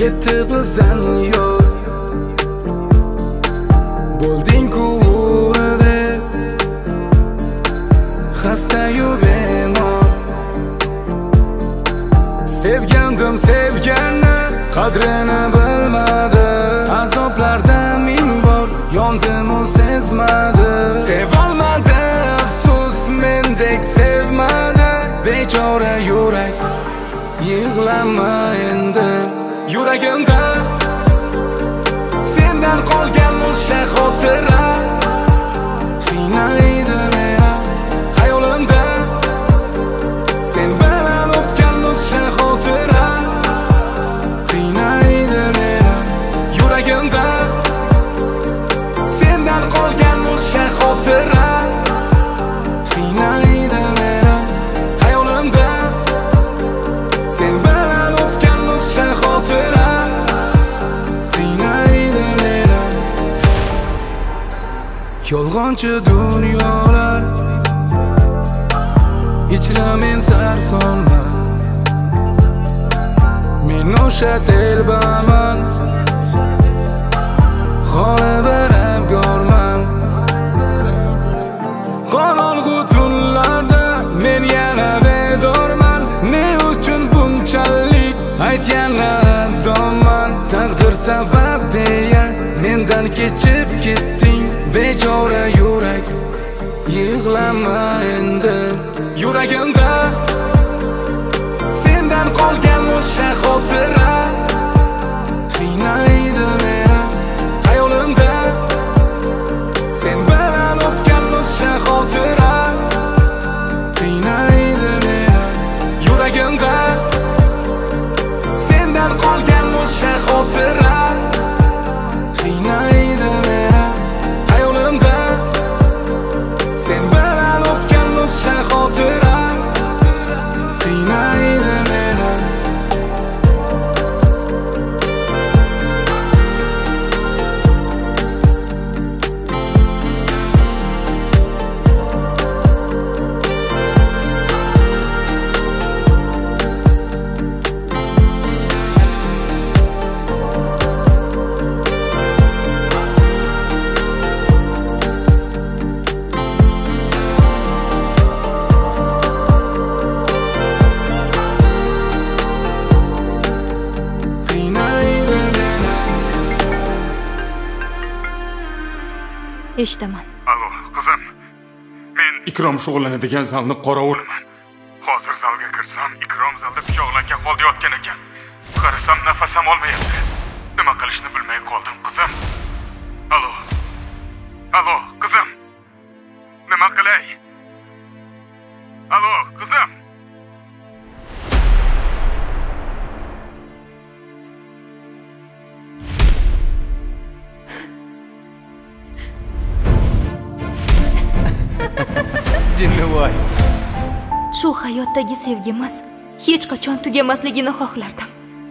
ketdi bizdan yo'l. Bo'lding-ku deb xasta-yu bemor. Sevgandim sevganni qadrini bilmadi. Azoblarda ming bor yondim u sezmadi. Sevolmadi afsus mendek sevmadi. Bechora yurak yig'lama endi. Yuragimda sendan qolgan o'sha xotira qiynaydi meni. Hayolimda sen bilan o'tgan o'sha xotira qiynaydi meni. Yuragimda sendan qolgan o'sha xotira qiynaydi meni. Hayolimda sen bilan o'tgan o'sha xotira qiynaydi meni. Yolg'onchi dunyolar ichra men sarsonman. Men o'sha telbaman, xoli birabgorman. Qorong'u tunlarda men yana bedorman. Ne uchun bunchalik aytgani addonman. Taqdir sabab deya mendan kechib ketding. Bechora yurak yig'lama endi. Yuragimda sendan qolgan o'sha xotira qiynaydi meni. Hayolimda sen bilan o'tgan o'sha xotira qiynaydi meni. Yuragimda sendan qolgan o'sha xotira qiynaydi meni. Hayolimda sen bilan o'tgan o'sha xotira qiynaydi meni. Eshitaman. Alo, qizim. Men Ikrom shug'ullanadigan zalni qoravuliman. Hozir zalga kirsam, Ikrom zalda pichoqlangan holda yotgan ekan. Qarasam nafasam olmayapti. Nima qilishni bilmay qoldim, qizim. Alo. Alo, qizim. Nima qilay? Alo, qizim. Jinnivoy. Shu hayotdagi sevgimiz hech qachon tugamasligini xohlardim.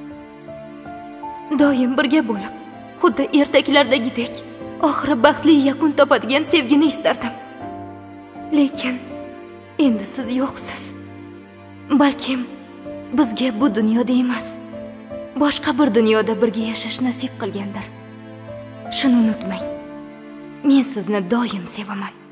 Doim birga bo'lib, xuddi ertaklardagidek oxiri baxtli yakun topadigan sevgini istardim. Lekin endi siz yo'qsiz. Balkim bizga bu dunyoda emas, boshqa bir dunyoda birga yashash nasib qilgandir. Shuni unutmang. Men sizni doim sevaman.